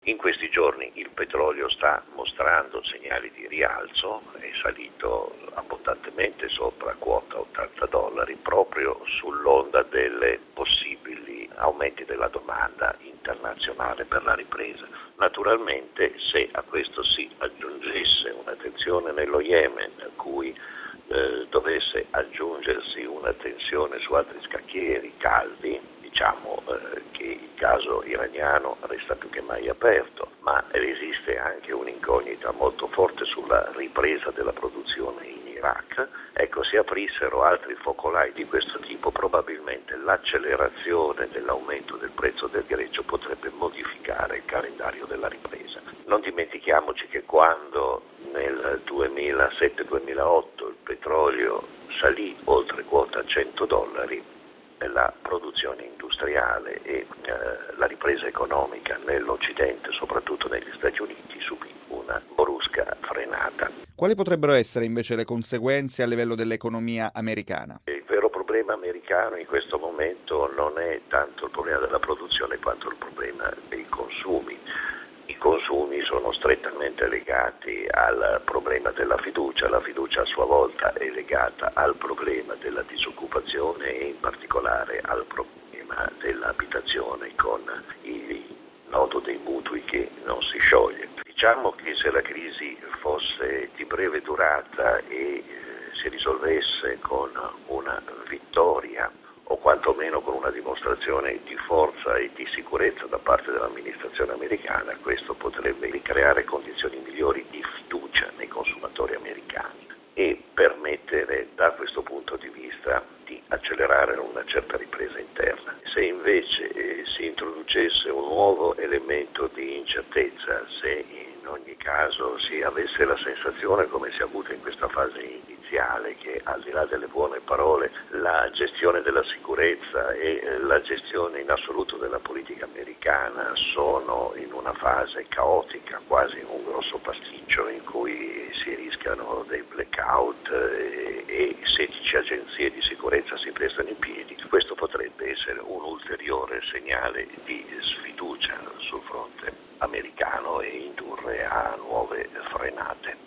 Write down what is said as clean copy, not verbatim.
In questi giorni il petrolio sta mostrando segnali di rialzo, è salito abbondantemente sopra quota $80 proprio sull'onda delle possibili aumenti della domanda internazionale per la ripresa. Naturalmente se a questo si aggiungesse una tensione nello Yemen, a cui dovesse aggiungersi una tensione su altri scacchieri caldi, diciamo che il caso iraniano resta più che mai aperto, ma esiste anche un'incognita molto forte sulla ripresa della produzione in Iraq. Ecco, se aprissero altri focolai di questo tipo, probabilmente l'accelerazione dell'aumento del prezzo del greggio potrebbe modificare il calendario della ripresa. Non dimentichiamoci che quando nel 2007-2008 il petrolio salì oltre quota $100, la produzione industriale e la ripresa economica nell'Occidente, soprattutto negli Stati Uniti, subì una brusca frenata. Quali potrebbero essere invece le conseguenze a livello dell'economia americana? Il vero problema americano in questo momento non è tanto il problema della produzione quanto il problema dei consumi. I consumi sono strettamente legati al problema della fiducia, la fiducia a sua volta è legata al problema della disoccupazione e in particolare al problema dell'abitazione con il nodo dei mutui che non si scioglie. Diciamo che se la crisi fosse di breve durata e si risolvesse con una vittoria o quantomeno con una dimostrazione di forza e di sicurezza da parte dell'amministrazione americana, questo potrebbe ricreare condizioni migliori di fiducia nei consumatori americani e permettere da questo punto di vista di accelerare una certa ripresa interna. Se invece si introducesse un nuovo elemento di incertezza, se in ogni caso si avesse la sensazione, come si è avuta in questa fase iniziale, che al di là delle buone parole la gestione della sicurezza e la gestione in assoluto della politica americana sono in una fase caotica, quasi un grosso pasticcio in cui si rischiano dei blackout e 16 agenzie di sicurezza si prestano in piedi, questo potrebbe essere un ulteriore segnale di sfiducia sul fronte americano e indurre a nuove frenate.